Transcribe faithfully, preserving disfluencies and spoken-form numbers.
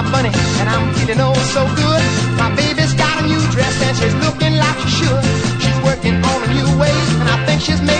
funny, and I'm feeling oh so good. My baby's got a new dress and she's looking like she should. She's working on a new way, and I think she's making